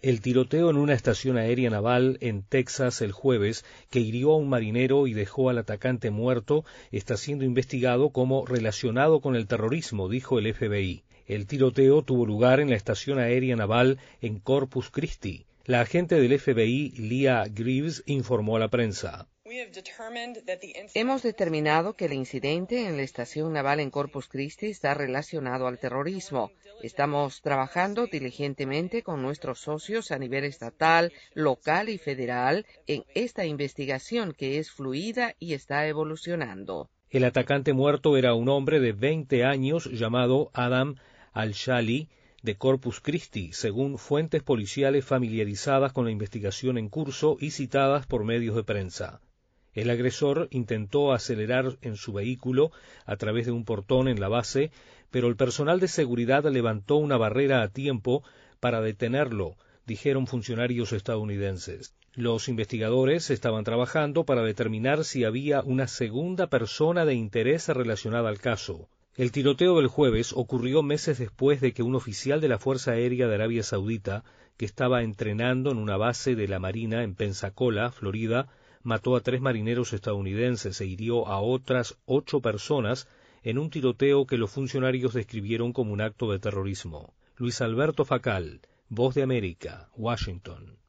El tiroteo en una estación aérea naval en Texas el jueves, que hirió a un marinero y dejó al atacante muerto, está siendo investigado como relacionado con el terrorismo, dijo el FBI. El tiroteo tuvo lugar en la estación aérea naval en Corpus Christi. La agente del FBI, Leah Greaves, informó a la prensa. Hemos determinado que el incidente en la estación naval en Corpus Christi está relacionado al terrorismo. Estamos trabajando diligentemente con nuestros socios a nivel estatal, local y federal en esta investigación que es fluida y está evolucionando. El atacante muerto era un hombre de 20 años llamado Adam Al-Shali, de Corpus Christi, según fuentes policiales familiarizadas con la investigación en curso y citadas por medios de prensa. El agresor intentó acelerar en su vehículo a través de un portón en la base, pero el personal de seguridad levantó una barrera a tiempo para detenerlo, dijeron funcionarios estadounidenses. Los investigadores estaban trabajando para determinar si había una segunda persona de interés relacionada al caso. El tiroteo del jueves ocurrió meses después de que un oficial de la Fuerza Aérea de Arabia Saudita, que estaba entrenando en una base de la Marina en Pensacola, Florida, mató a 3 marineros estadounidenses e hirió a otras 8 personas en un tiroteo que los funcionarios describieron como un acto de terrorismo. Luis Alberto Facal, Voz de América, Washington.